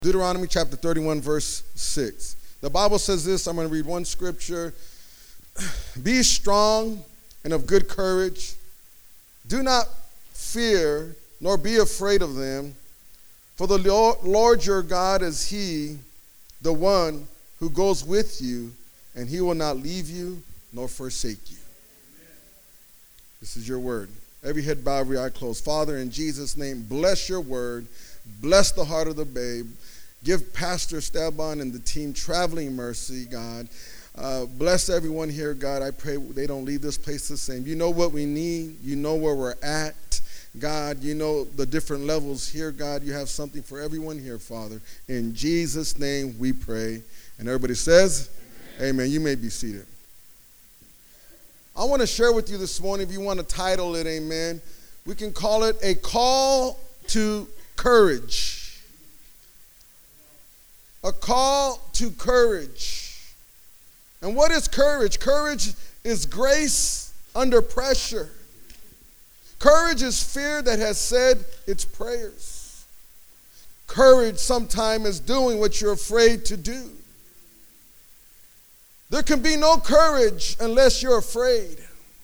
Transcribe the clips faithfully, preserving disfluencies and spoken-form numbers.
Deuteronomy chapter thirty-one, verse six. The Bible says this. I'm going to read one scripture. Be strong and of good courage. Do not fear, nor be afraid of them. For the Lord your God is he, the one who goes with you, and he will not leave you nor forsake you. Amen. This is your word. Every head bowed, every eye closed. Father, in Jesus' name, bless your word. Bless the heart of the babe. Give Pastor Esteban and the team traveling mercy, God. Uh, bless everyone here, God. I pray they don't leave this place the same. You know what we need. You know where we're at. God, you know the different levels here, God. You have something for everyone here, Father. In Jesus' name we pray. And everybody says, amen. Amen. You may be seated. I want to share with you this morning, if you want to title it, amen, we can call it A Call to Courage. A call to courage. And what is courage? Courage is grace under pressure. Courage is fear that has said its prayers. Courage sometimes is doing what you're afraid to do. There can be no courage unless you're afraid.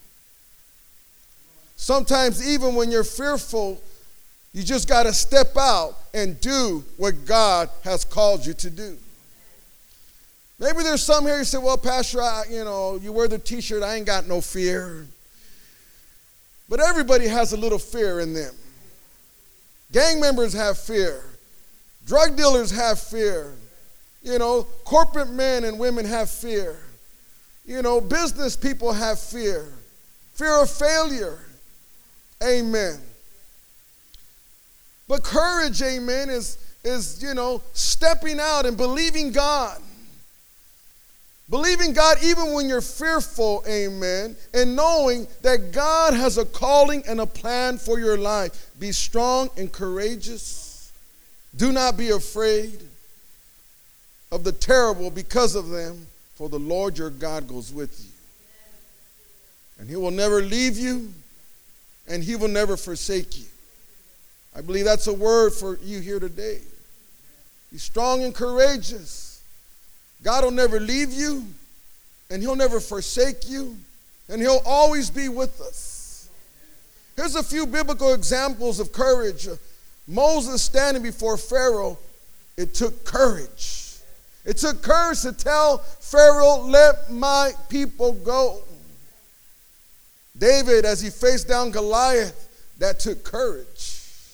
Sometimes even when you're fearful, you just got to step out and do what God has called you to do. Maybe there's some here who say, well, Pastor, I, you know, you wear the t-shirt, I ain't got no fear. But everybody has a little fear in them. Gang members have fear. Drug dealers have fear. You know, corporate men and women have fear. You know, business people have fear. Fear of failure. Amen. But courage, amen, is, is, you know, stepping out and believing God. Believing God even when you're fearful, amen, and knowing that God has a calling and a plan for your life. Be strong and courageous. Do not be afraid of the terrible because of them, for the Lord your God goes with you. And he will never leave you, and he will never forsake you. I believe that's a word for you here today. Be strong and courageous. God will never leave you, and he'll never forsake you, and he'll always be with us. Here's a few biblical examples of courage. Moses standing before Pharaoh, it took courage. It took courage to tell Pharaoh, let my people go. David, as he faced down Goliath, that took courage.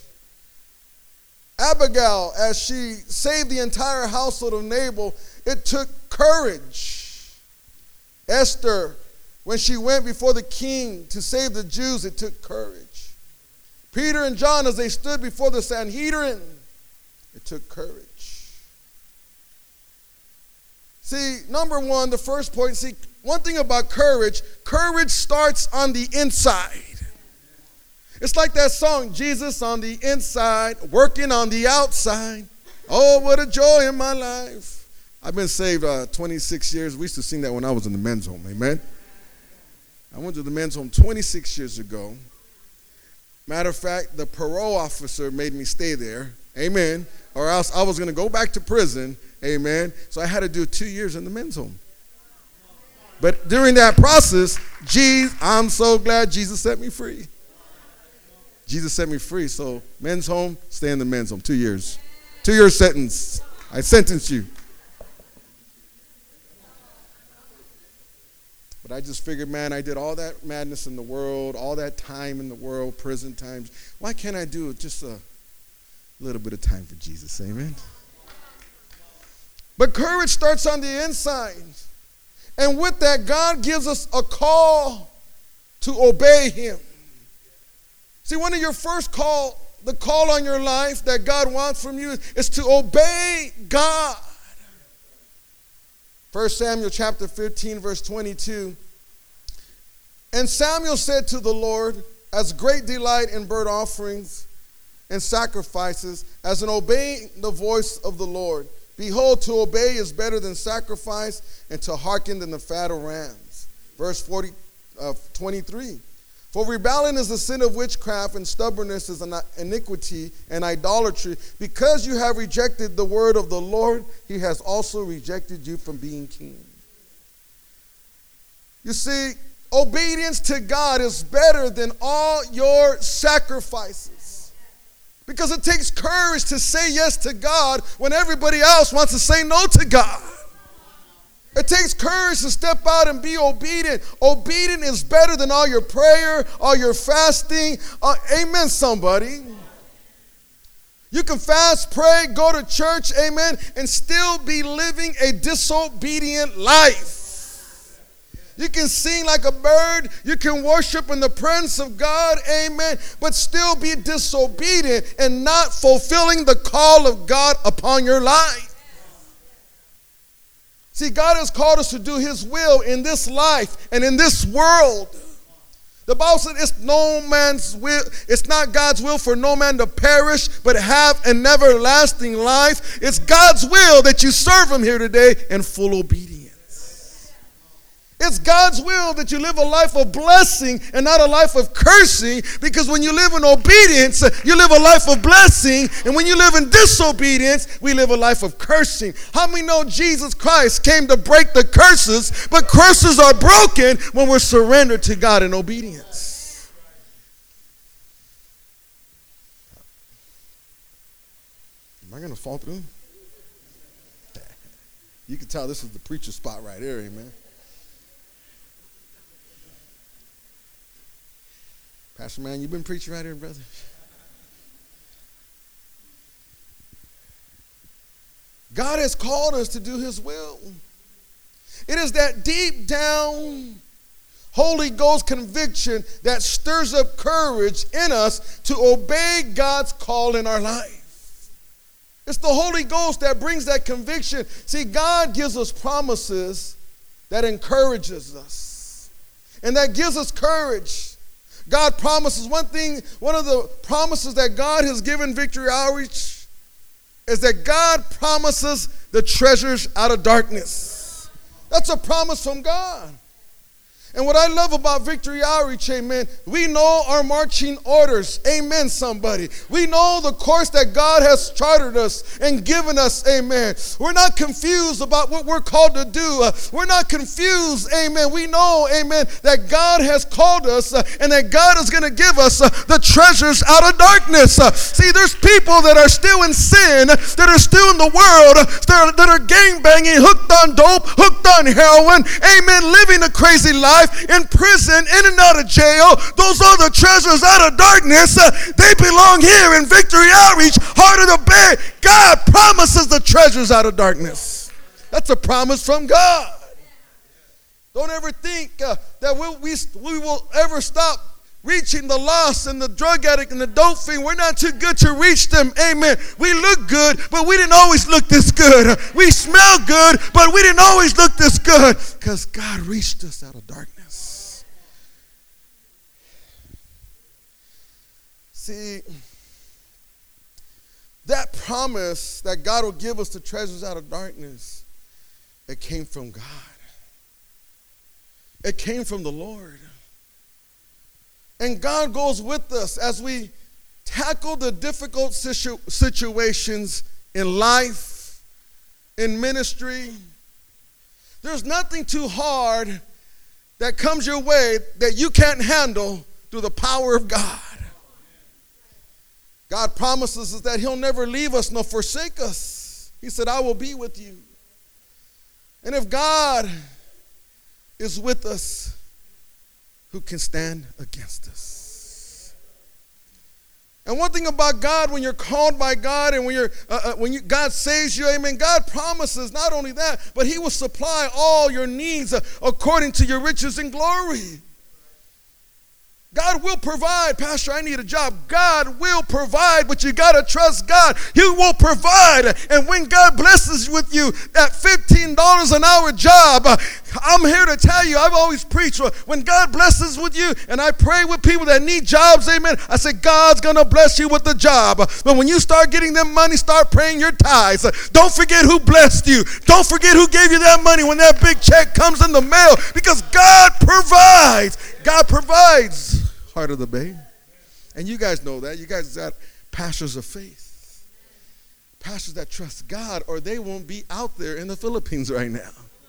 Abigail, as she saved the entire household of Nabal, it took courage. Esther, when she went before the king to save the Jews, it took courage. Peter and John, as they stood before the Sanhedrin, it took courage. See, number one, the first point, see, one thing about courage, courage starts on the inside. It's like that song, Jesus on the inside, working on the outside. Oh, what a joy in my life. I've been saved uh, twenty-six years. We used to sing that when I was in the men's home, amen? I went to the men's home twenty-six years ago. Matter of fact, the parole officer made me stay there, amen, or else I was going to go back to prison, amen? So I had to do two years in the men's home. But during that process, geez, I'm so glad Jesus set me free. Jesus set me free, so men's home, stay in the men's home, two years. Two-year sentence. I sentenced you. But I just figured, man, I did all that madness in the world, all that time in the world, prison times. Why can't I do just a little bit of time for Jesus, amen? But courage starts on the inside. And with that, God gives us a call to obey him. See, one of your first call, the call on your life that God wants from you is to obey God. First Samuel chapter fifteen, verse twenty-two. And Samuel said to the Lord, as great delight in burnt offerings and sacrifices as in obeying the voice of the Lord. Behold, to obey is better than sacrifice, and to hearken than the fat of rams. Verse forty, uh, twenty-three. For rebellion is the sin of witchcraft, and stubbornness is an iniquity and idolatry. Because you have rejected the word of the Lord, he has also rejected you from being king. You see, obedience to God is better than all your sacrifices. Because it takes courage to say yes to God when everybody else wants to say no to God. It takes courage to step out and be obedient. Obedient is better than all your prayer, all your fasting. Uh, amen, somebody. You can fast, pray, go to church, amen, and still be living a disobedient life. You can sing like a bird. You can worship in the presence of God, amen, but still be disobedient and not fulfilling the call of God upon your life. See, God has called us to do his will in this life and in this world. The Bible says it's no man's will, it's not God's will for no man to perish, but have an everlasting life. It's God's will that you serve him here today in full obedience. It's God's will that you live a life of blessing and not a life of cursing, because when you live in obedience, you live a life of blessing, and when you live in disobedience, we live a life of cursing. How many know Jesus Christ came to break the curses, but curses are broken when we're surrendered to God in obedience? Am I going to fall through? You can tell this is the preacher spot right here, amen. Pastor Man, you've been preaching right here, brother. God has called us to do his will. It is that deep down Holy Ghost conviction that stirs up courage in us to obey God's call in our life. It's the Holy Ghost that brings that conviction. See, God gives us promises that encourages us, and that gives us courage. God promises one thing, one of the promises that God has given Victory Outreach is that God promises the treasures out of darkness. That's a promise from God. And what I love about Victory Outreach, amen, we know our marching orders. Amen, somebody. We know the course that God has chartered us and given us, amen. We're not confused about what we're called to do. Uh, we're not confused, amen. We know, amen, that God has called us uh, and that God is going to give us uh, the treasures out of darkness. Uh, see, there's people that are still in sin, that are still in the world, uh, that are, that are gangbanging, hooked on dope, hooked on heroin, amen, living a crazy life. In prison, in and out of jail. Those are the treasures out of darkness. Uh, they belong here in Victory Outreach, heart of the bay. God promises the treasures out of darkness. That's a promise from God. Don't ever think uh, that we'll, we, we will ever stop reaching the lost and the drug addict and the dope fiend. We're not too good to reach them. Amen. We look good, but we didn't always look this good. We smell good, but we didn't always look this good, because God reached us out of darkness. See, that promise that God will give us the treasures out of darkness, it came from God. It came from the Lord. And God goes with us as we tackle the difficult situ- situations in life, in ministry. There's nothing too hard that comes your way that you can't handle through the power of God. God promises us that he'll never leave us nor forsake us. He said, I will be with you. And if God is with us, who can stand against us? And one thing about God, when you're called by God and when you're uh, uh, when you, God saves you, amen, God promises not only that, but he will supply all your needs uh, according to your riches and glory. God will provide. Pastor, I need a job. God will provide, but you got to trust God. He will provide. And when God blesses with you that fifteen dollars an hour job, I'm here to tell you, I've always preached, when God blesses with you, and I pray with people that need jobs, amen, I say, God's going to bless you with the job. But when you start getting them money, start praying your tithes. Don't forget who blessed you. Don't forget who gave you that money when that big check comes in the mail, because God provides. God provides. Heart of the Bay. And you guys know that. You guys got pastors of faith. Pastors that trust God, or they won't be out there in the Philippines right now.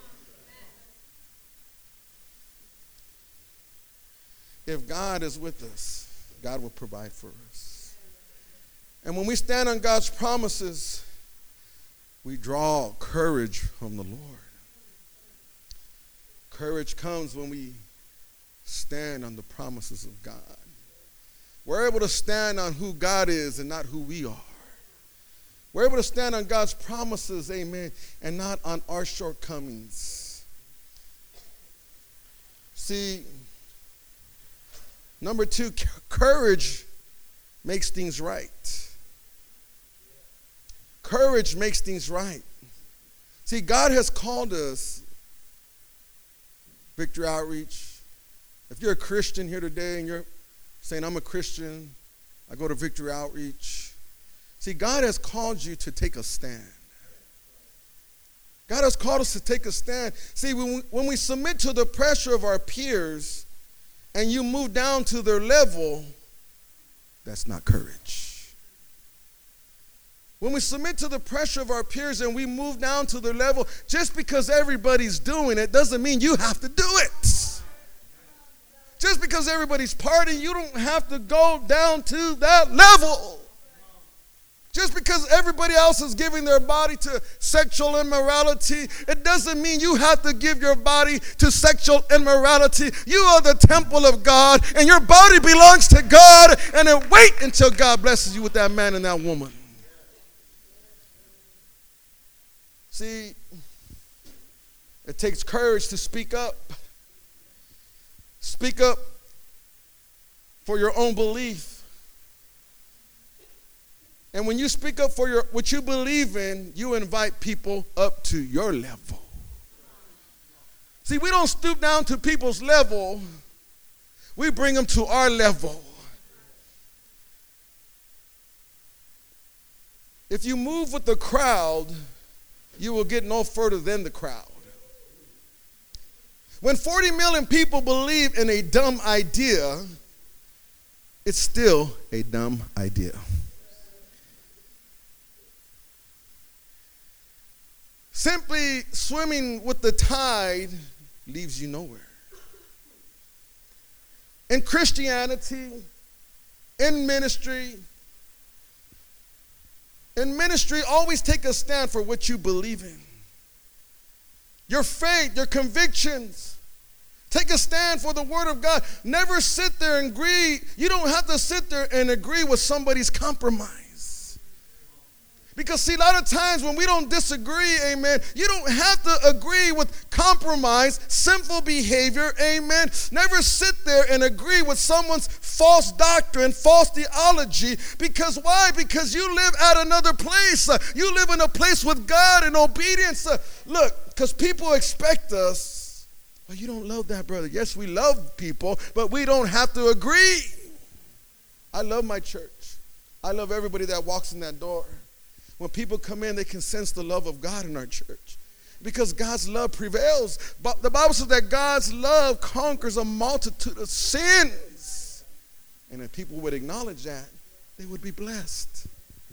If God is with us, God will provide for us. And when we stand on God's promises, we draw courage from the Lord. Courage comes when we stand on the promises of God. We're able to stand on who God is and not who we are. We're able to stand on God's promises, amen, and not on our shortcomings. See, number two, courage makes things right. Courage makes things right. See, God has called us, Victory Outreach. If you're a Christian here today and you're saying, I'm a Christian, I go to Victory Outreach. See, God has called you to take a stand. God has called us to take a stand. See, when we, when we submit to the pressure of our peers and you move down to their level, that's not courage. When we submit to the pressure of our peers and we move down to their level, just because everybody's doing it doesn't mean you have to do it. Just because everybody's partying, you don't have to go down to that level. Just because everybody else is giving their body to sexual immorality, it doesn't mean you have to give your body to sexual immorality. You are the temple of God, and your body belongs to God, and then wait until God blesses you with that man and that woman. See, it takes courage to speak up. Speak up for your own belief. And when you speak up for your what you believe in, you invite people up to your level. See, we don't stoop down to people's level. We bring them to our level. If you move with the crowd, you will get no further than the crowd. When forty million people believe in a dumb idea, it's still a dumb idea. Simply swimming with the tide leaves you nowhere. In Christianity, in ministry, in ministry, always take a stand for what you believe in. Your faith, your convictions. Take a stand for the Word of God. Never sit there and agree. You don't have to sit there and agree with somebody's compromise. Because, see, a lot of times when we don't disagree, amen, you don't have to agree with compromise, sinful behavior, amen. Never sit there and agree with someone's false doctrine, false theology. Because why? Because you live at another place. Uh, you live in a place with God in obedience. Uh, look, because people expect us, well, you don't love that brother. Yes, we love people, but we don't have to agree. I love my church. I love everybody that walks in that door. When people come in, they can sense the love of God in our church. Because God's love prevails. But the Bible says that God's love conquers a multitude of sins. And if people would acknowledge that, they would be blessed.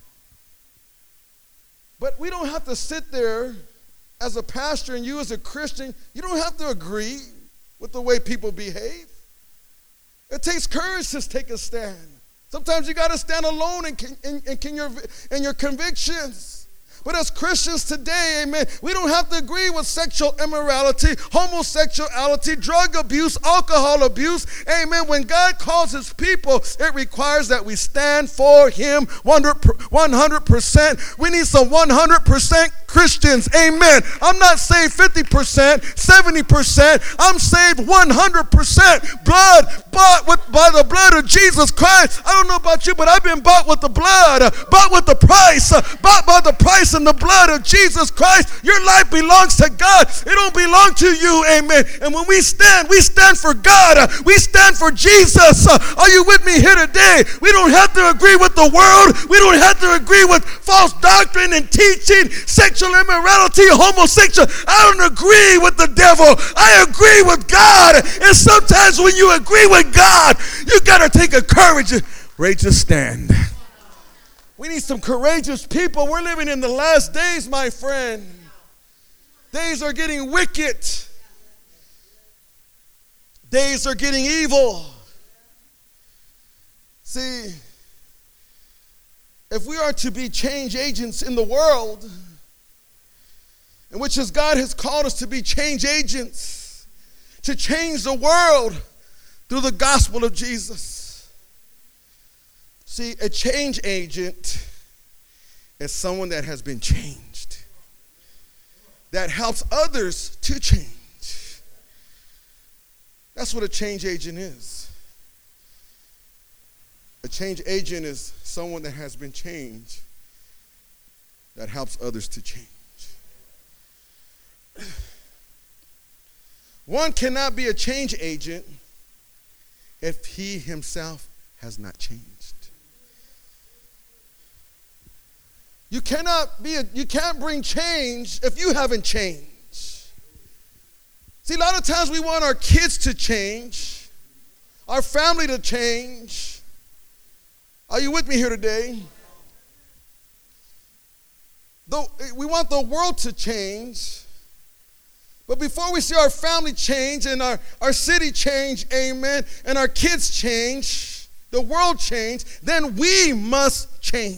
But we don't have to sit there as a pastor and you as a Christian. You don't have to agree with the way people behave. It takes courage to take a stand. Sometimes you got to stand alone in, in, in, in, your, in your convictions. But as Christians today, amen, we don't have to agree with sexual immorality, homosexuality, drug abuse, alcohol abuse. Amen. When God calls his people, it requires that we stand for him one hundred percent. We need some one hundred percent Christians. Amen. I'm not saved fifty percent, seventy percent. I'm saved one hundred percent. Blood bought with, by the blood of Jesus Christ. I don't know about you, but I've been bought with the blood, uh, bought with the price, uh, bought by the price in the blood of Jesus Christ. Your life belongs to God. It don't belong to you. Amen. And when we stand, we stand for God. Uh, we stand for Jesus. Uh, are you with me here today? We don't have to agree with the world. We don't have to agree with false doctrine and teaching, sexual sexual immorality, homosexual. I don't agree with the devil. I agree with God. And sometimes when you agree with God, you got to take a courage, courageous stand. We need some courageous people. We're living in the last days, my friend. Days are getting wicked. Days are getting evil. See, if we are to be change agents in the world, in which as God has called us to be change agents, to change the world through the gospel of Jesus. See, a change agent is someone that has been changed, that helps others to change. That's what a change agent is. A change agent is someone that has been changed, that helps others to change. One cannot be a change agent if he himself has not changed. You cannot be a, you can't bring change if you haven't changed. See, a lot of times we want our kids to change, our family to change. Are you with me here today? Though we want the world to change, but before we see our family change and our, our city change, amen, and our kids change, the world change, then we must change.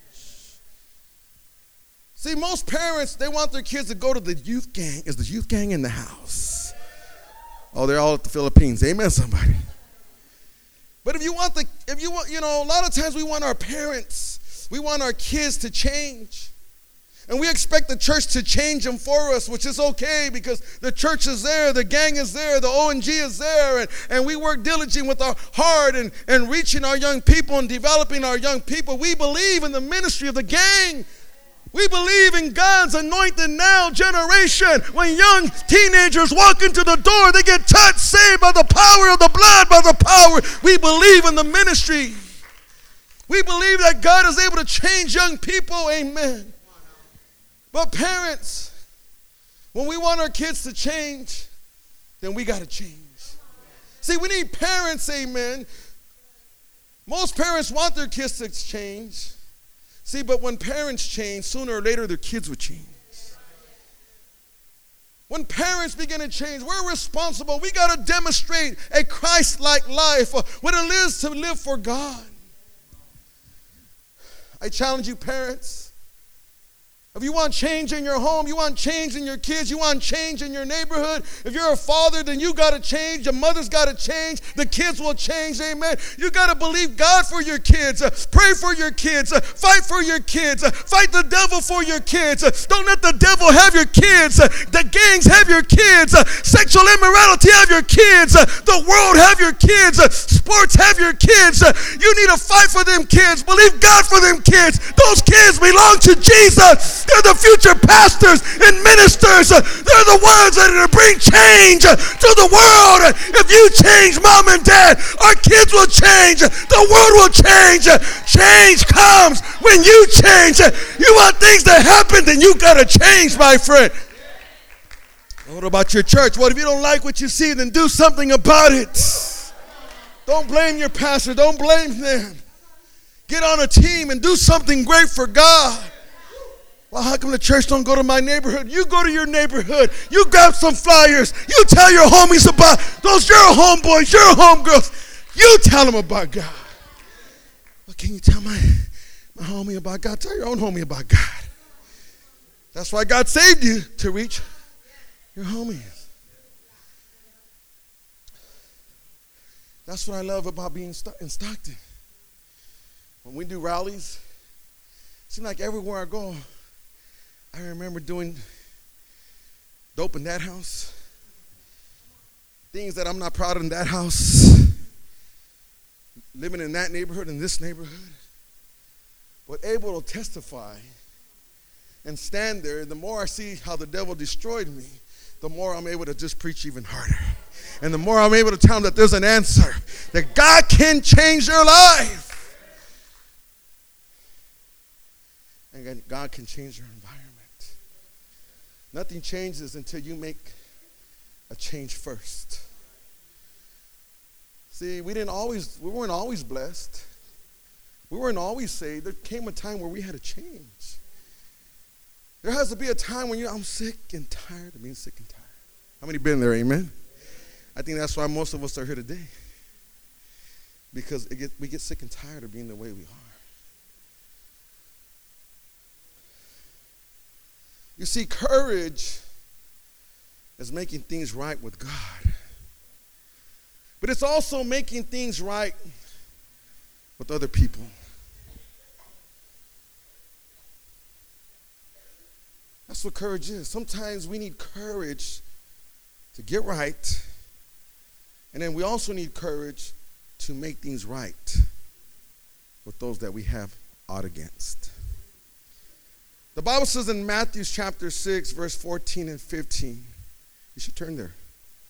See, most parents, they want their kids to go to the youth gang. Is the youth gang in the house? Oh, they're all at the Philippines. Amen, somebody. But if you want the, if you want, you know, a lot of times we want our parents, we want our kids to change. And we expect the church to change them for us, which is okay because the church is there, the gang is there, the O N G is there, and, and we work diligently with our heart and, and reaching our young people and developing our young people. We believe in the ministry of the gang. We believe in God's anointed now generation. When young teenagers walk into the door, they get touched, saved by the power of the blood, by the power. We believe in the ministry. We believe that God is able to change young people. Amen. But parents, when we want our kids to change, then we got to change. See, we need parents, amen. Most parents want their kids to change. See, but when parents change, sooner or later their kids will change. When parents begin to change, we're responsible. We got to demonstrate a Christ-like life, uh, what it is to live for God. I challenge you, parents. If you want change in your home, you want change in your kids, you want change in your neighborhood, if you're a father, then you got to change. Your mother's got to change. The kids will change, amen. You got to believe God for your kids. Uh, pray for your kids. Uh, fight for your kids. Uh, fight the devil for your kids. Uh, don't let the devil have your kids. Uh, the gangs have your kids. Uh, sexual immorality have your kids. Uh, the world have your kids. Uh, sports have your kids. Uh, you need to fight for them kids. Believe God for them kids. Those kids belong to Jesus. They're the future pastors and ministers. They're the ones that are going to bring change to the world. If you change, mom and dad, our kids will change. The world will change. Change comes when you change. You want things to happen, then you got to change, my friend. What about your church? What if you don't like what you see? Then do something about it. Don't blame your pastor. Don't blame them. Get on a team and do something great for God. Well, how come the church don't go to my neighborhood? You go to your neighborhood. You grab some flyers. You tell your homies about those, your homeboys, your homegirls. You tell them about God. Well, can you tell my, my homie about God? Tell your own homie about God. That's why God saved you, to reach your homies. That's what I love about being in Stockton. When we do rallies, it seems like everywhere I go, I remember doing dope in that house, things that I'm not proud of in that house, living in that neighborhood, in this neighborhood, but able to testify and stand there. The more I see how the devil destroyed me, the more I'm able to just preach even harder. And the more I'm able to tell them that there's an answer, that God can change their life. And God can change their environment. Nothing changes until you make a change first. See, we didn't always, we weren't always blessed. We weren't always saved. There came a time where we had to change. There has to be a time when you, I'm sick and tired of being sick and tired. How many been there, amen? I think that's why most of us are here today. Because it get, we get sick and tired of being the way we are. You see, courage is making things right with God. But it's also making things right with other people. That's what courage is. Sometimes we need courage to get right. And then we also need courage to make things right with those that we have ought against. The Bible says in Matthew chapter six, verse fourteen and fifteen. You should turn there.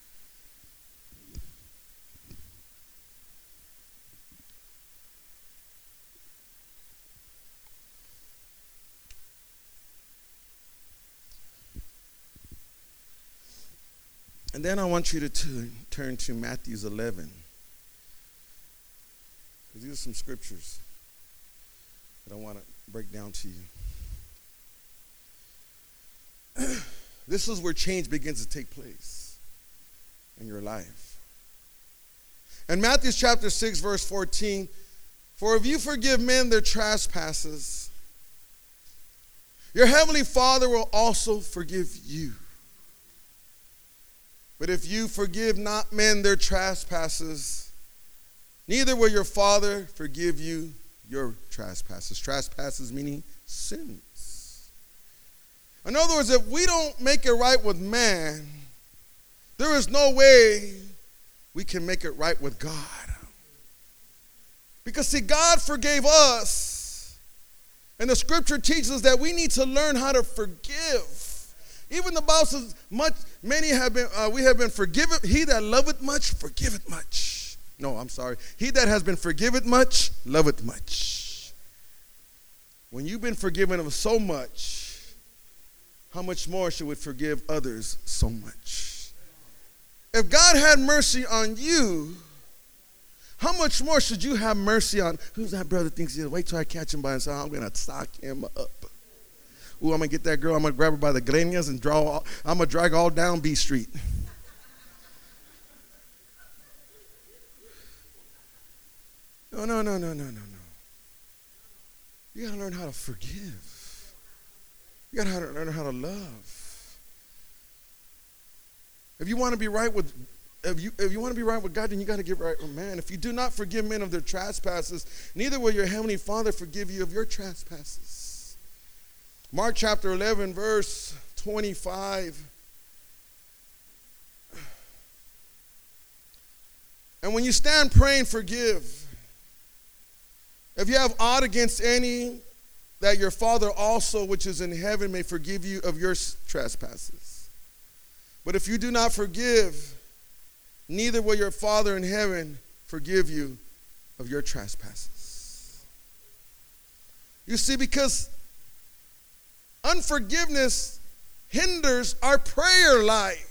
And then I want you to t- turn to Matthew eleven. Because these are some scriptures that I want to break down to you. This is where change begins to take place in your life. In Matthew chapter six, verse fourteen, for if you forgive men their trespasses, your heavenly Father will also forgive you. But if you forgive not men their trespasses, neither will your Father forgive you your trespasses. Trespasses meaning sins. In other words, if we don't make it right with man, there is no way we can make it right with God. Because see, God forgave us. And the scripture teaches us that we need to learn how to forgive. Even the Bible says, much, many have been, uh, we have been forgiven. He that loveth much, forgiveth much. No, I'm sorry. He that has been forgiven much, loveth much. When you've been forgiven of so much, how much more should we forgive others so much? If God had mercy on you, how much more should you have mercy on? Who's that brother thinks he is? Wait till I catch him by his arm. I'm going to sock him up. Ooh, I'm going to get that girl. I'm going to grab her by the greñas and draw. All, I'm going to drag all down B Street. No, no, no, no, no, no, no. You got to learn how to forgive. You got to learn how to love. If you want to be right with, if you if you want to be right with God, then you got to get right with man. If you do not forgive men of their trespasses, neither will your heavenly Father forgive you of your trespasses. Mark chapter eleven, verse twenty-five. And when you stand praying, forgive. If you have aught against any, that your Father also, which is in heaven, may forgive you of your trespasses. But if you do not forgive, neither will your Father in heaven forgive you of your trespasses. You see, because unforgiveness hinders our prayer life.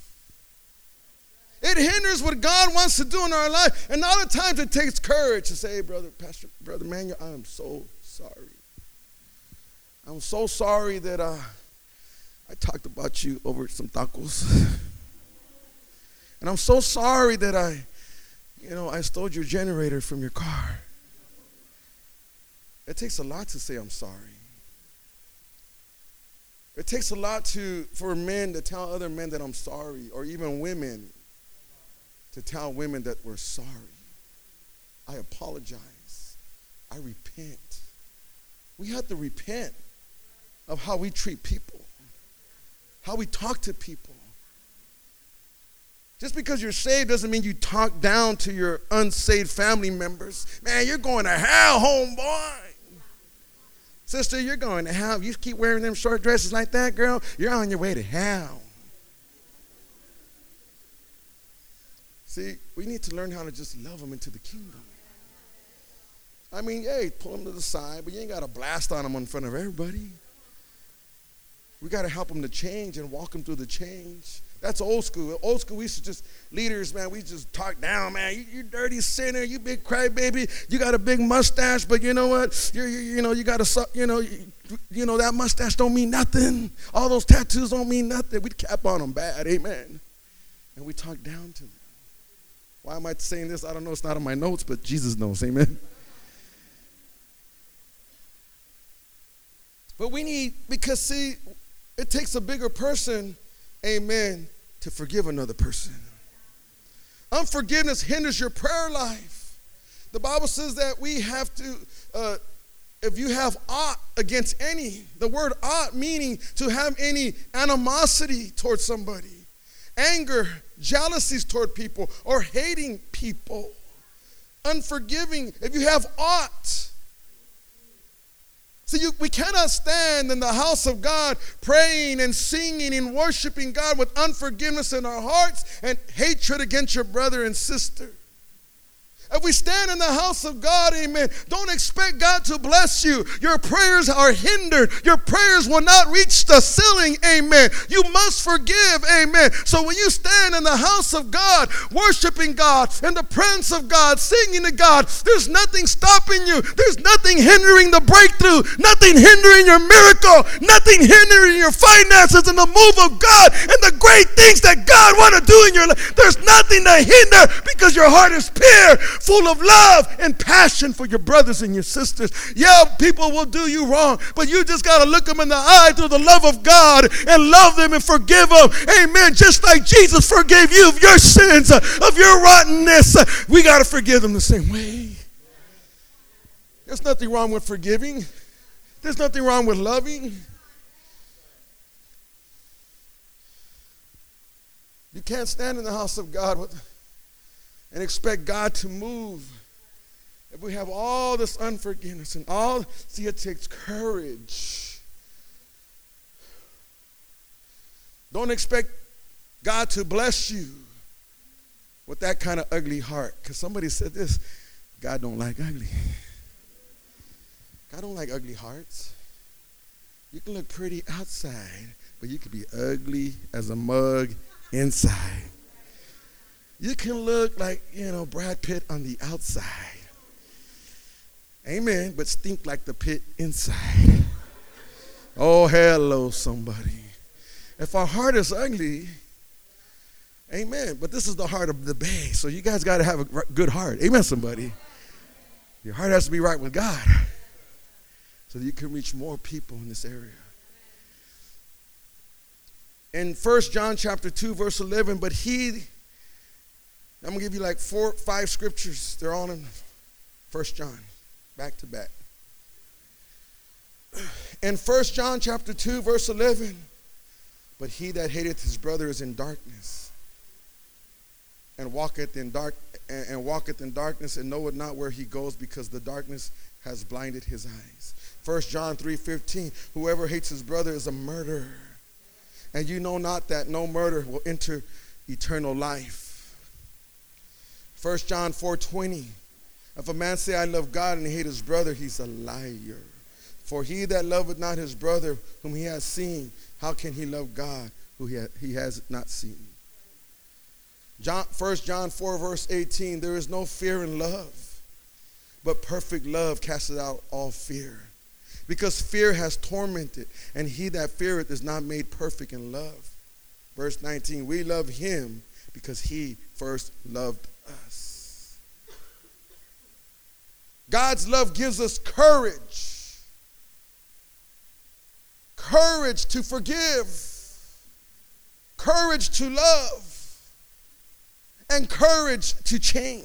It hinders what God wants to do in our life. And a lot of times it takes courage to say, hey, brother, Pastor, Brother Manuel, I am so sorry. I'm so sorry that uh, I talked about you over some tacos. And I'm so sorry that I, you know, I stole your generator from your car. It takes a lot to say I'm sorry. It takes a lot to for men to tell other men that I'm sorry, or even women to tell women that we're sorry. I apologize. I repent. We have to repent of how we treat people, how we talk to people. Just because you're saved doesn't mean you talk down to your unsaved family members. Man, you're going to hell, homeboy. Sister, you're going to hell. You keep wearing them short dresses like that, girl, you're on your way to hell. See, we need to learn how to just love them into the kingdom. I mean, hey, pull them to the side, but you ain't got to blast on them in front of everybody. We got to help them to change and walk them through the change. That's old school. Old school, we used to just, leaders, man, we just talk down, man. You, you dirty sinner, you big crybaby. You got a big mustache, but you know what? You're, you you know, you got to, you know, you, you know, that mustache don't mean nothing. All those tattoos don't mean nothing. We cap on them bad, amen. And we talk down to them. Why am I saying this? I don't know. It's not on my notes, but Jesus knows, amen. But we need, because see, it takes a bigger person, amen, to forgive another person. Unforgiveness hinders your prayer life. The Bible says that we have to, uh, if you have aught against any, the word aught meaning to have any animosity towards somebody, anger, jealousies toward people, or hating people, unforgiving, if you have aught. See, you, we cannot stand in the house of God praying and singing and worshiping God with unforgiveness in our hearts and hatred against your brother and sister. If we stand in the house of God, amen, don't expect God to bless you. Your prayers are hindered. Your prayers will not reach the ceiling, amen. You must forgive, amen. So when you stand in the house of God, worshiping God, in the presence of God, singing to God, there's nothing stopping you. There's nothing hindering the breakthrough, nothing hindering your miracle, nothing hindering your finances and the move of God and the great things that God want to do in your life. There's nothing to hinder because your heart is pure, full of love and passion for your brothers and your sisters. Yeah, people will do you wrong, but you just got to look them in the eye through the love of God and love them and forgive them. Amen. Just like Jesus forgave you of your sins, of your rottenness, we got to forgive them the same way. There's nothing wrong with forgiving. There's nothing wrong with loving. You can't stand in the house of God with and expect God to move. If we have all this unforgiveness and all, see, it takes courage. Don't expect God to bless you with that kind of ugly heart. Because somebody said this, God don't like ugly. God don't like ugly hearts. You can look pretty outside, but you can be ugly as a mug inside. You can look like, you know, Brad Pitt on the outside. Amen. But stink like the pit inside. Oh, hello, somebody. If our heart is ugly, amen. But this is the heart of the bay. So you guys got to have a good heart. Amen, somebody. Your heart has to be right with God so that you can reach more people in this area. In First John chapter two, verse eleven, but he... I'm going to give you like four, five scriptures. They're all in First John, back to back. In First John chapter two, verse eleven, but he that hateth his brother is in darkness, and walketh in dark and, and walketh in darkness, and knoweth not where he goes, because the darkness has blinded his eyes. First John three fifteen, whoever hates his brother is a murderer, and you know not that no murder will enter eternal life. First John four twenty, if a man say, I love God, and hate his brother, he's a liar. For he that loveth not his brother whom he has seen, how can he love God who he, ha- he has not seen? John, First John four, verse eighteen, there is no fear in love, but perfect love casteth out all fear. Because fear has tormented, and he that feareth is not made perfect in love. Verse nineteen, we love him because he first loved us. God's love gives us courage. Courage to forgive. Courage to love. And courage to change.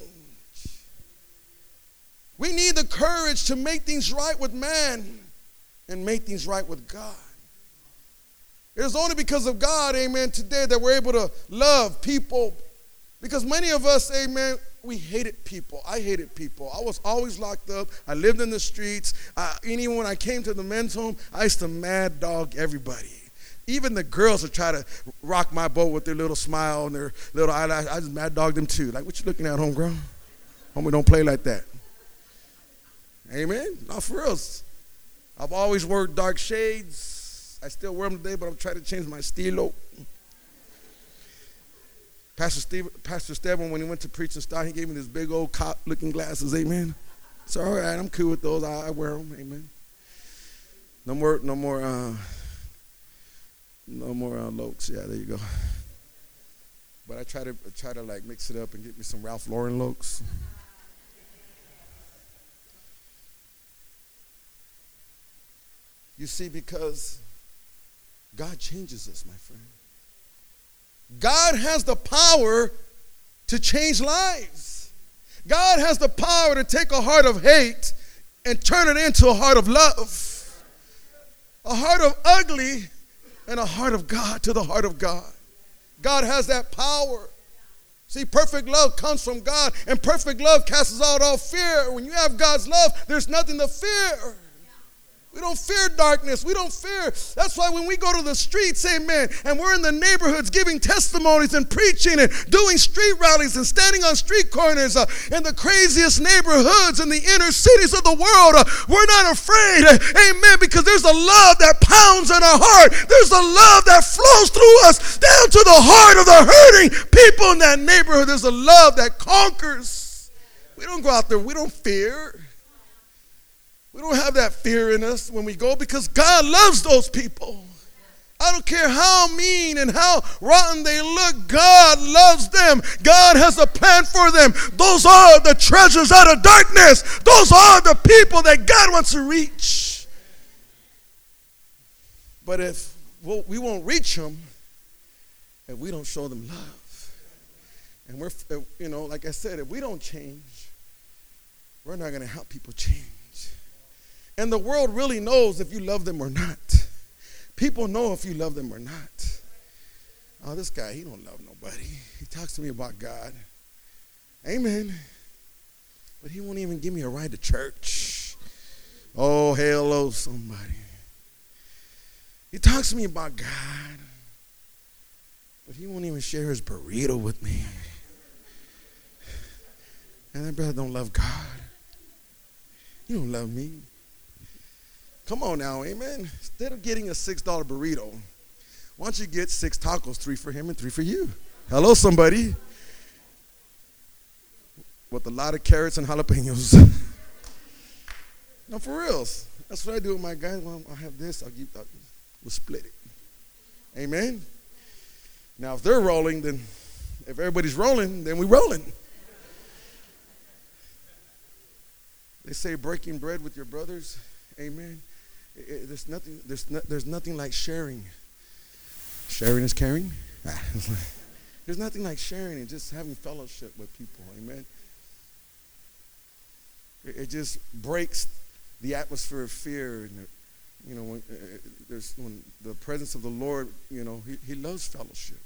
We need the courage to make things right with man and make things right with God. It is only because of God, amen, today that we're able to love people. Because many of us, amen, we hated people. I hated people. I was always locked up. I lived in the streets. I, even when I came to the men's home, I used to mad dog everybody. Even the girls would try to rock my boat with their little smile and their little eyelash. I just mad dogged them too. Like, what you looking at, homegirl? Homie, don't play like that. Amen? Not for us. I've always wore dark shades. I still wear them today, but I'm trying to change my stilo. Pastor Steve, Pastor Stephen, when he went to preach and start, he gave me this big old cop-looking glasses, amen. It's all right, I'm cool with those. I, I wear them, amen. No more, no more, uh, no more uh, Lokes. Yeah, there you go. But I try to I try to like mix it up and get me some Ralph Lauren Lokes. You see, because God changes us, my friend. God has the power to change lives. God has the power to take a heart of hate and turn it into a heart of love. A heart of ugly and a heart of God to the heart of God. God has that power. See, perfect love comes from God, and perfect love casts out all fear. When you have God's love, there's nothing to fear. We don't fear darkness. We don't fear. That's why when we go to the streets, amen, and we're in the neighborhoods giving testimonies and preaching and doing street rallies and standing on street corners uh, in the craziest neighborhoods in the inner cities of the world, uh, we're not afraid, uh, amen, because there's a love that pounds in our heart. There's a love that flows through us down to the heart of the hurting people in that neighborhood. There's a love that conquers. We don't go out there. We don't fear. We don't have that fear in us when we go because God loves those people. I don't care how mean and how rotten they look. God loves them. God has a plan for them. Those are the treasures out of darkness. Those are the people that God wants to reach. But if well, we won't reach them if we don't show them love. And we're, you know, like I said, if we don't change, we're not going to help people change. And the world really knows if you love them or not. People know if you love them or not. Oh, this guy, he don't love nobody. He talks to me about God. Amen. But he won't even give me a ride to church. Oh, hello, somebody. He talks to me about God. But he won't even share his burrito with me. And that brother don't love God. You don't love me. Come on now, amen. Instead of getting a six dollar burrito, why don't you get six tacos, three for him and three for you? Hello, somebody. With a lot of carrots and jalapenos. No, for reals. That's what I do with my guys. Well, I'll have this. I'll give, I'll, we'll split it. Amen. Now, if they're rolling, then if everybody's rolling, then we're rolling. They say breaking bread with your brothers. Amen. It, it, there's nothing. There's no, There's nothing like sharing. Sharing is caring. There's nothing like sharing and just having fellowship with people. Amen. It, it just breaks the atmosphere of fear, and the, you know, when, uh, there's when the presence of the Lord. You know, He, he loves fellowship.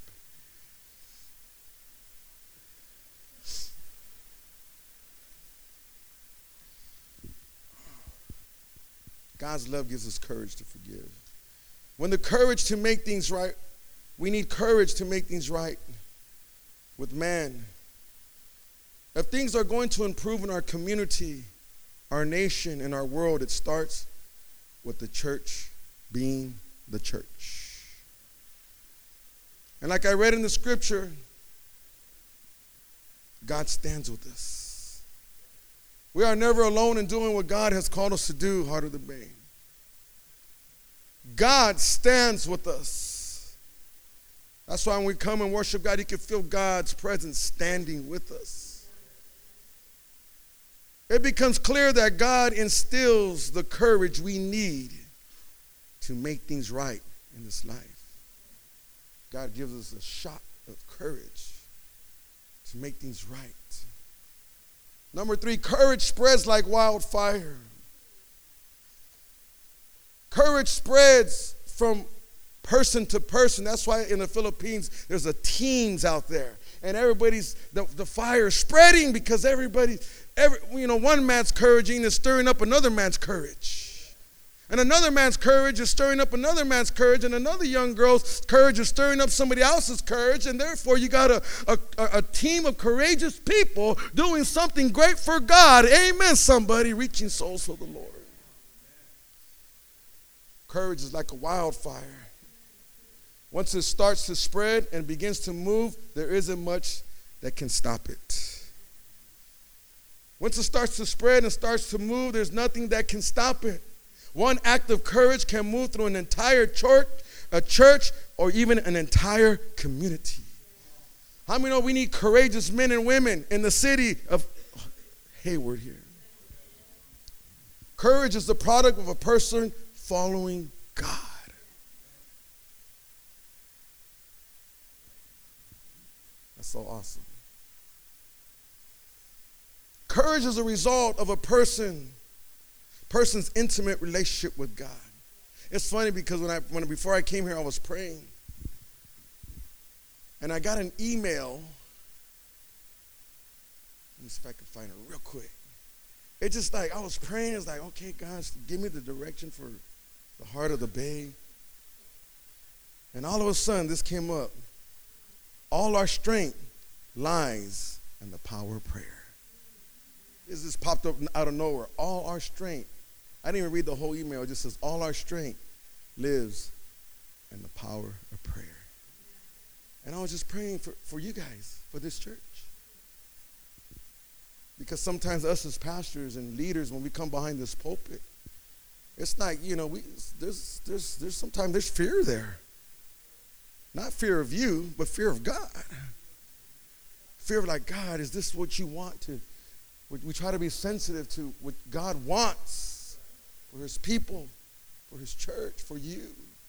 God's love gives us courage to forgive. When the courage to make things right, we need courage to make things right with man. If things are going to improve in our community, our nation, and our world, it starts with the church being the church. And like I read in the scripture, God stands with us. We are never alone in doing what God has called us to do, Heart of the Bay. God stands with us. That's why when we come and worship God, you can feel God's presence standing with us. It becomes clear that God instills the courage we need to make things right in this life. God gives us a shot of courage to make things right. Number three, courage spreads like wildfire. Courage spreads from person to person. That's why in the Philippines, there's a teams out there. And everybody's, the, the fire is spreading because everybody, every, you know, one man's courage is stirring up another man's courage. And another man's courage is stirring up another man's courage, and another young girl's courage is stirring up somebody else's courage, and therefore you got a, a, a team of courageous people doing something great for God. Amen, somebody, reaching souls for the Lord. Courage is like a wildfire. Once it starts to spread and begins to move, there isn't much that can stop it. Once it starts to spread and starts to move, there's nothing that can stop it. One act of courage can move through an entire church, a church, or even an entire community. How many know we need courageous men and women in the city of Hayward here? Courage is the product of a person following God. That's so awesome. Courage is a result of a person, person's intimate relationship with God. It's funny because when I, when before I came here, I was praying, and I got an email. Let me see if I can find it real quick. It's just like I was praying. It's like, okay, God, give me the direction for the heart of the Bay. And all of a sudden, this came up. All our strength lies in the power of prayer. This just popped up out of nowhere. All our strength. I didn't even read the whole email. It just says, all our strength lives in the power of prayer. And I was just praying for, for you guys, for this church. Because sometimes us as pastors and leaders, when we come behind this pulpit, it's like, you know, we there's there's there's sometimes there's fear there. Not fear of you, but fear of God. Fear of like, God, is this what you want to? We, we try to be sensitive to what God wants for his people, for his church, for you.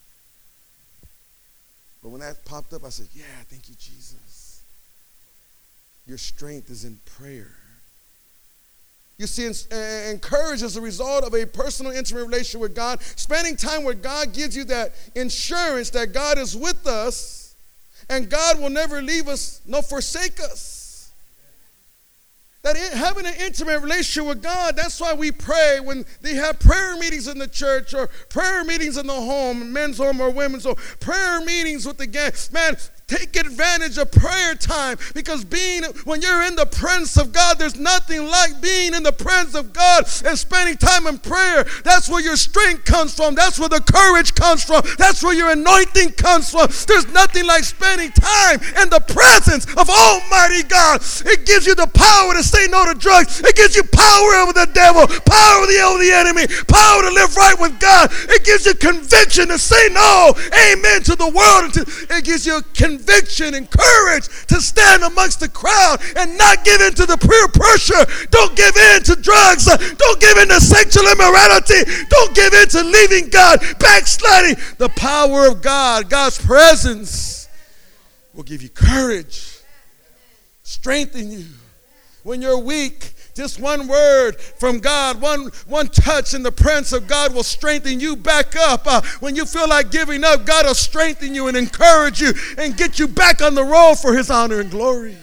But when that popped up, I said, yeah, thank you, Jesus. Your strength is in prayer. You see, and courage is a result of a personal, intimate relationship with God. Spending time with God gives you that insurance that God is with us, and God will never leave us nor forsake us. That in, having an intimate relationship with God, that's why we pray when they have prayer meetings in the church or prayer meetings in the home, men's home or women's home, prayer meetings with the gang. Man, take advantage of prayer time, because being, when you're in the presence of God, there's nothing like being in the presence of God and spending time in prayer. That's where your strength comes from. That's where the courage comes from. That's where your anointing comes from. There's nothing like spending time in the presence of Almighty God. It gives you the power to say no to drugs. It gives you power over the devil, power over the, over the enemy, power to live right with God. It gives you conviction to say no, amen, to the world. And to, it gives you conviction Conviction and courage to stand amongst the crowd and not give in to the peer pressure. Don't give in to drugs. Don't give in to sexual immorality. Don't give in to leaving God, backsliding. The power of God, God's presence, will give you courage, strengthen you. When you're weak, just one word from God, one, one touch in the presence of God will strengthen you back up. Uh, when you feel like giving up, God will strengthen you and encourage you and get you back on the road for his honor and glory.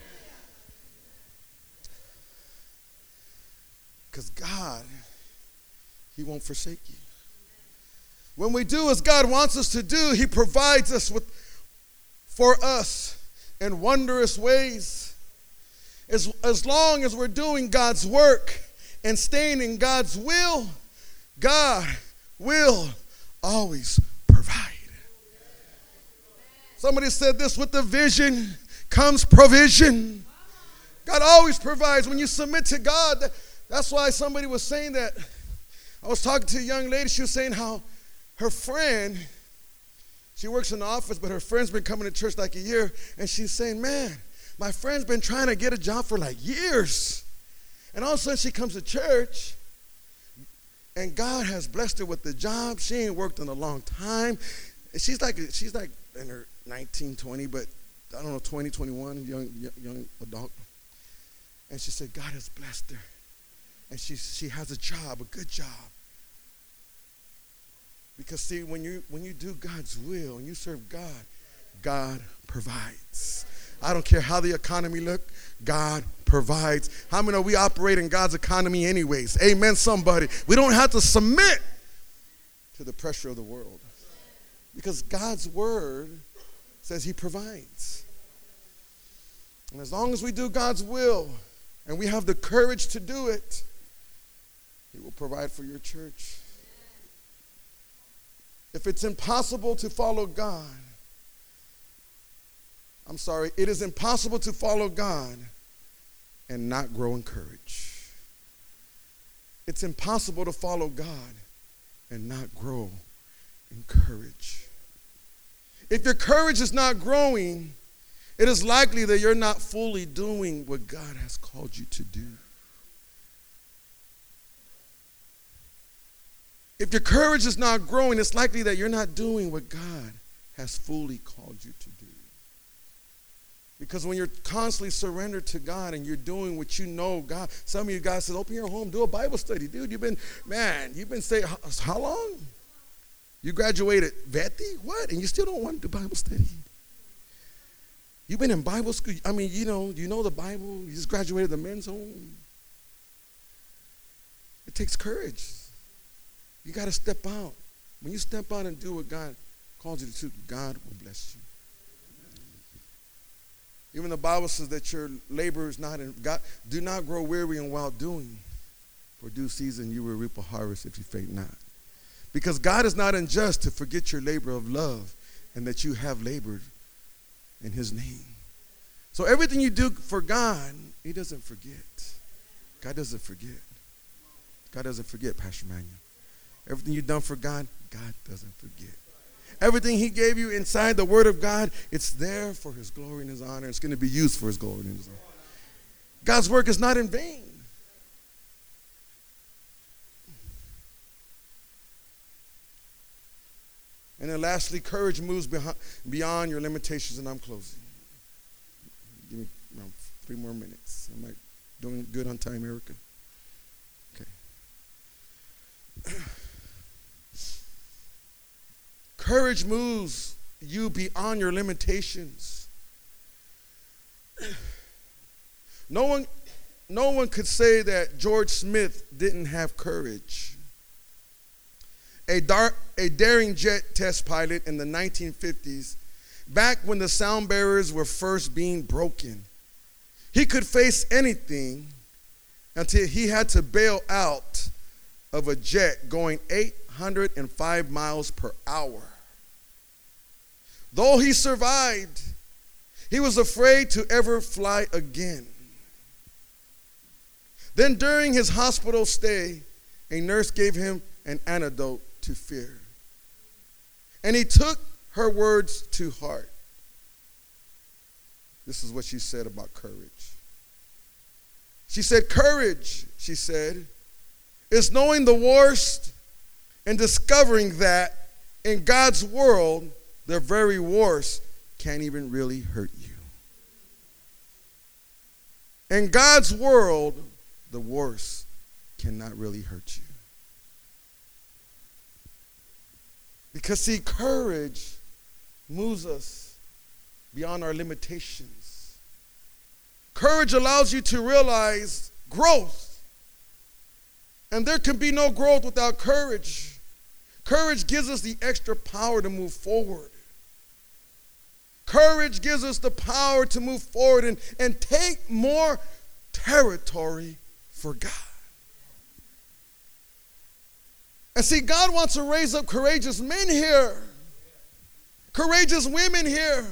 Because God, he won't forsake you. When we do as God wants us to do, he provides us with, for us in wondrous ways. As, as long as we're doing God's work and staying in God's will, God will always provide. Somebody said this, with the vision comes provision. God always provides when you submit to God. That's why somebody was saying that. I was talking to a young lady. She was saying how her friend, she works in the office, but her friend's been coming to church like a year, and she's saying, man, my friend's been trying to get a job for like years. And all of a sudden she comes to church and God has blessed her with the job. She ain't worked in a long time. And she's like she's like in her nineteen, twenty, but I don't know, twenty, twenty-one, young young adult. And she said God has blessed her. And she she has a job, a good job. Because see, when you when you do God's will and you serve God, God provides. I don't care how the economy look, God provides. How many know we operate in God's economy anyways? Amen, somebody. We don't have to submit to the pressure of the world, because God's word says he provides. And as long as we do God's will and we have the courage to do it, he will provide for your church. If it's impossible to follow God, I'm sorry, it is impossible to follow God and not grow in courage. It's impossible to follow God and not grow in courage. If your courage is not growing, it is likely that you're not fully doing what God has called you to do. If your courage is not growing, it's likely that you're not doing what God has fully called you to do. Because when you're constantly surrendered to God and you're doing what you know God, some of you guys said, open your home, do a Bible study. Dude, you've been, man, you've been saying, how long? You graduated Veti? What? And you still don't want to do Bible study? You've been in Bible school. I mean, you know, you know the Bible. You just graduated the men's home. It takes courage. You got to step out. When you step out and do what God calls you to do, God will bless you. Even the Bible says that your labor is not in God. Do not grow weary in well doing. For due season you will reap a harvest if you faint not. Because God is not unjust to forget your labor of love and that you have labored in his name. So everything you do for God, he doesn't forget. God doesn't forget. God doesn't forget, Pastor Manuel. Everything you've done for God, God doesn't forget. Everything he gave you inside the word of God, it's there for his glory and his honor. It's going to be used for his glory and his honor. God's work is not in vain. And then lastly, courage moves behind, beyond your limitations, and I'm closing. Give me around three more minutes. Am I doing good on time, Erica? Okay. Courage moves you beyond your limitations. No one, no one could say that George Smith didn't have courage. A, dar- a daring jet test pilot in the nineteen fifties, back when the sound barriers were first being broken, he could face anything until he had to bail out of a jet going eight hundred five miles per hour. Though he survived, he was afraid to ever fly again. Then during his hospital stay, a nurse gave him an antidote to fear. And he took her words to heart. This is what she said about courage. She said, courage, she said, is knowing the worst and discovering that in God's world, the very worst can't even really hurt you. In God's world, the worst cannot really hurt you. Because, see, courage moves us beyond our limitations. Courage allows you to realize growth. And there can be no growth without courage. Courage gives us the extra power to move forward. Courage gives us the power to move forward and, and take more territory for God. And see, God wants to raise up courageous men here, courageous women here,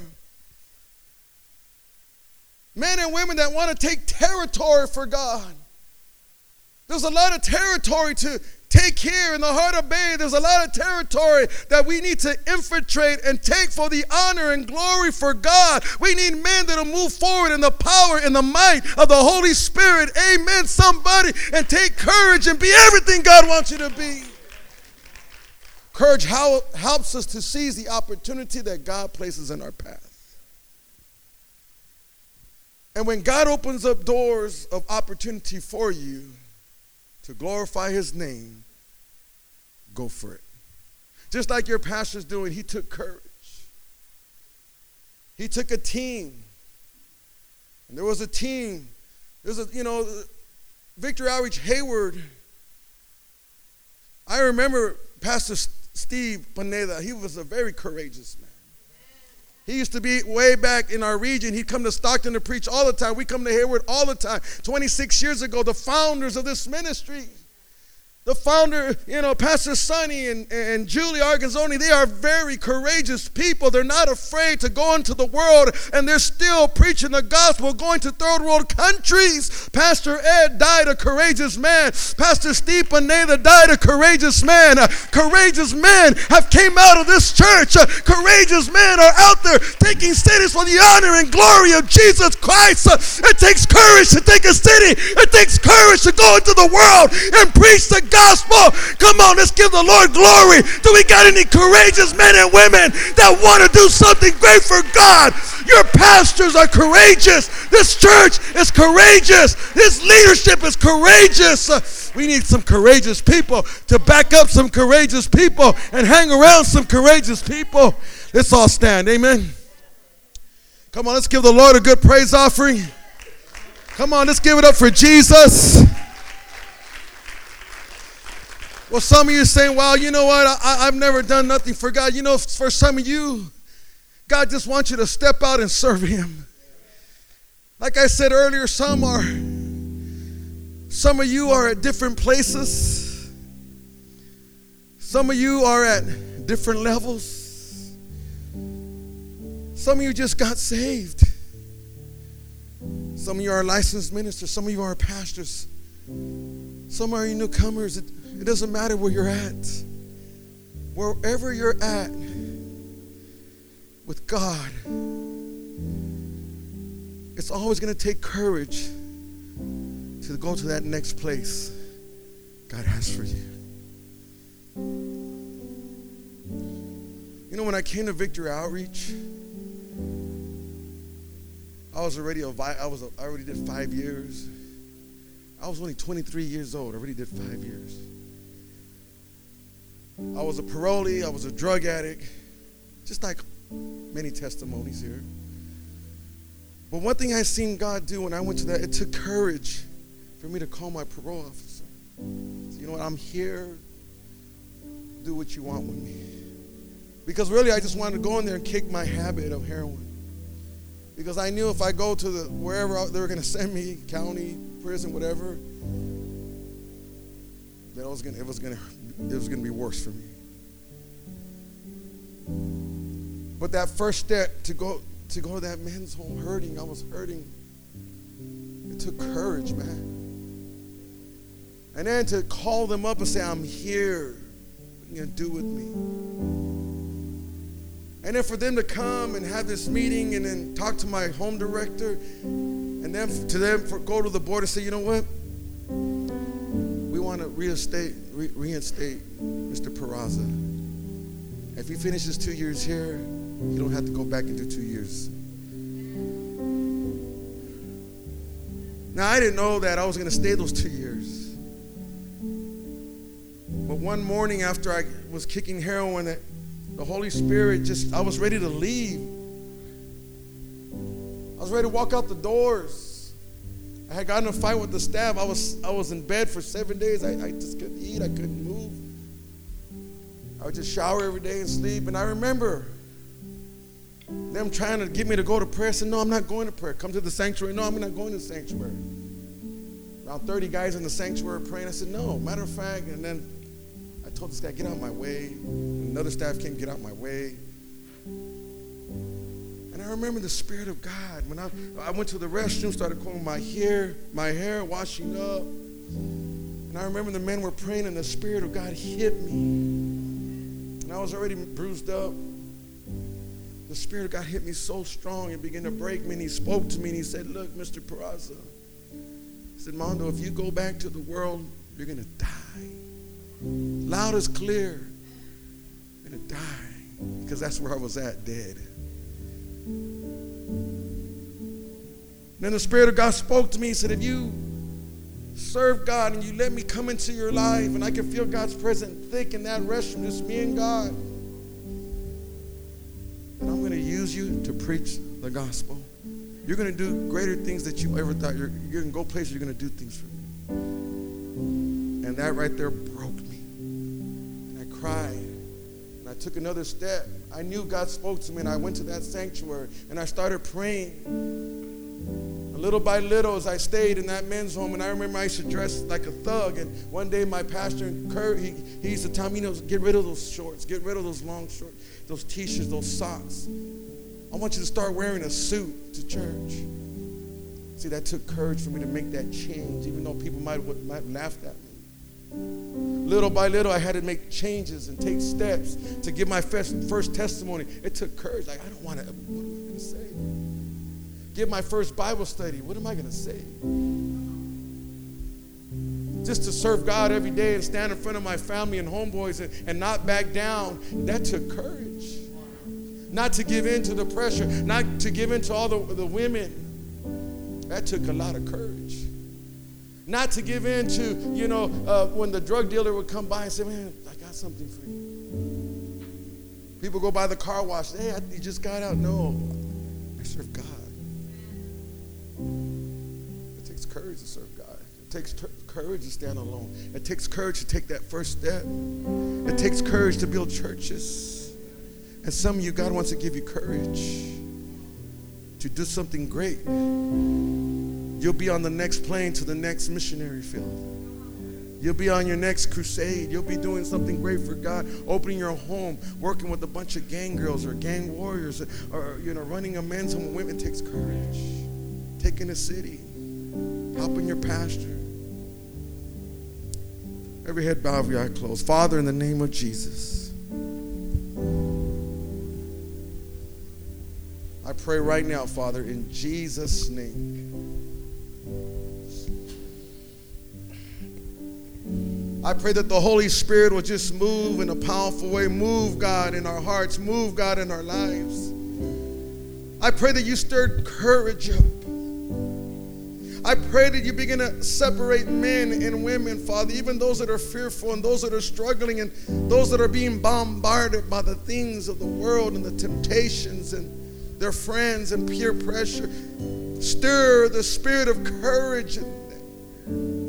men and women that want to take territory for God. There's a lot of territory to take here in the heart of Bay. There's a lot of territory that we need to infiltrate and take for the honor and glory for God. We need men that will move forward in the power and the might of the Holy Spirit. Amen, somebody. And take courage and be everything God wants you to be. Courage how, helps us to seize the opportunity that God places in our path. And when God opens up doors of opportunity for you to glorify his name, go for it. Just like your pastor's doing, he took courage. He took a team. And there was a team. There's a, you know, Victory Outreach Hayward. I remember Pastor Steve Pineda. He was a very courageous man. He used to be way back in our region. He'd come to Stockton to preach all the time. We come to Hayward all the time. twenty-six years ago, the founders of this ministry. The founder, you know, Pastor Sonny and, and Julie Arganzoni, they are very courageous people. They're not afraid to go into the world, and they're still preaching the gospel, going to third world countries. Pastor Ed died a courageous man. Pastor Steve Pineda died a courageous man. Uh, courageous men have came out of this church. Uh, courageous men are out there taking cities for the honor and glory of Jesus Christ. Uh, it takes courage to take a city. It takes courage to go into the world and preach the gospel. Come on, let's give the Lord glory. Do we got any courageous men and women that want to do something great for God? Your pastors are courageous. This church is courageous. This leadership is courageous. Uh, we need some courageous people to back up some courageous people and hang around some courageous people. Let's all stand. Amen. Come on, let's give the Lord a good praise offering. Come on, let's give it up for Jesus. Well, some of you are saying, well, you know what? I, I've never done nothing for God. You know, for some of you, God just wants you to step out and serve him. Like I said earlier, some are, some of you are at different places. Some of you are at different levels. Some of you just got saved. Some of you are licensed ministers. Some of you are pastors. Some are newcomers. It, it doesn't matter where you're at. Wherever you're at with God, it's always going to take courage to go to that next place God has for you. You know, when I came to Victory Outreach, I was already a, I was a, I already did five years. I was only twenty-three years old. I already did five years. I was a parolee. I was a drug addict. Just like many testimonies here. But one thing I seen God do when I went to that, it took courage for me to call my parole officer. So, you know what? I'm here. Do what you want with me. Because really, I just wanted to go in there and kick my habit of heroin. Because I knew if I go to the wherever they were going to send me, county, prison, whatever, that I was going, it was going to, it was going to be worse for me. But that first step to go to go to that men's home, hurting, I was hurting. It took courage, man. And then to call them up and say, "I'm here. What are you going to do with me?" And then for them to come and have this meeting and then talk to my home director, and then to them for, go to the board and say, "You know what? We want to reinstate, re- reinstate Mister Peraza. If he finishes two years here, you don't have to go back and do two years." Now, I didn't know that I was going to stay those two years. But one morning after I was kicking heroin, that the Holy Spirit just, I was ready to leave. I was ready to walk out the doors. I had gotten in a fight with the staff. I was I was in bed for seven days. I, I just couldn't eat. I couldn't move. I would just shower every day and sleep. And I remember them trying to get me to go to prayer. I said, "No, I'm not going to prayer. Come to the sanctuary." "No, I'm not going to the sanctuary." Around thirty guys in the sanctuary praying. I said, "No, matter of fact." And then I told this guy, "Get out of my way." Another staff came, "Get out of my way." And I remember the Spirit of God. When I, I went to the restroom, started combing my hair, my hair, washing up. And I remember the men were praying and the Spirit of God hit me. And I was already bruised up. The Spirit of God hit me so strong and began to break me. And he spoke to me and he said, "Look, Mister Peraza," he said, "Mondo, if you go back to the world, you're going to die. Loud as clear. You're going to die." Because that's where I was at, dead. Then the Spirit of God spoke to me. He said, "If you serve God and you let me come into your life," and I can feel God's presence thick in that restroom, just me and God, "and I'm going to use you to preach the gospel. You're going to do greater things that you ever thought. You're, you're going to go places. You're going to do things for me." And that right there broke me. And I cried. And I took another step. I knew God spoke to me, and I went to that sanctuary, and I started praying. And little by little, as I stayed in that men's home, and I remember I used to dress like a thug, and one day my pastor, he, he used to tell me, you know, get rid of those shorts, get rid of those long shorts, those t-shirts, those socks. I want you to start wearing a suit to church. See, that took courage for me to make that change, even though people might might have laughed at me. Little by little, I had to make changes and take steps to give my first, first testimony. It took courage. Like, I don't want to, what am I going to say? Give my first Bible study. What am I going to say? Just to serve God every day and stand in front of my family and homeboys and, and not back down, that took courage. Not to give in to the pressure, not to give in to all the, the women. That took a lot of courage. Not to give in to, you know, uh, when the drug dealer would come by and say, man, I got something for you. People go by the car wash. Hey, you just got out. No, I serve God. It takes courage to serve God. It takes ter- courage to stand alone. It takes courage to take that first step. It takes courage to build churches. And some of you, God wants to give you courage to do something great. You'll be on the next plane to the next missionary field. You'll be on your next crusade. You'll be doing something great for God, opening your home, working with a bunch of gang girls or gang warriors, or, you know, running a men's home. Women takes courage. Taking a city, helping your pastor. Every head bowed, every eye closed. Father, in the name of Jesus, I pray right now, Father, in Jesus' name. I pray that the Holy Spirit will just move in a powerful way. Move, God, in our hearts. Move, God, in our lives. I pray that you stirred courage up. I pray that you begin to separate men and women, Father, even those that are fearful and those that are struggling and those that are being bombarded by the things of the world and the temptations and their friends and peer pressure. Stir the spirit of courage in them.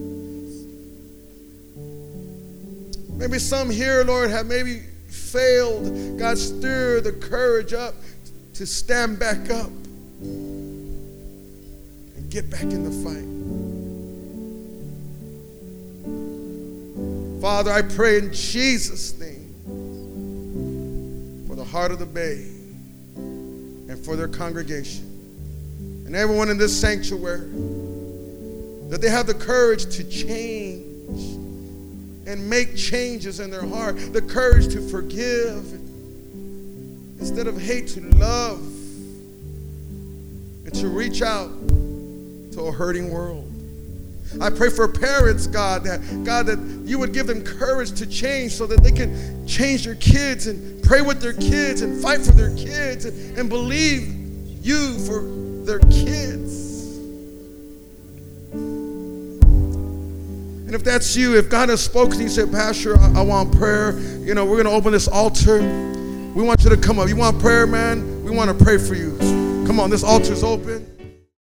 Maybe some here, Lord, have maybe failed. God, stir the courage up to stand back up and get back in the fight. Father, I pray in Jesus' name for the Heart of the Bay and for their congregation and everyone in this sanctuary, that they have the courage to change and make changes in their heart, the courage to forgive instead of hate, to love and to reach out to a hurting world. I pray for parents, God, that God, that you would give them courage to change so that they can change their kids and pray with their kids and fight for their kids and, and believe you for their kids. And if that's you, if God has spoken to you, say, Pastor, I, I want prayer. You know, we're going to open this altar. We want you to come up. You want prayer, man? We want to pray for you. Come on, this altar's open.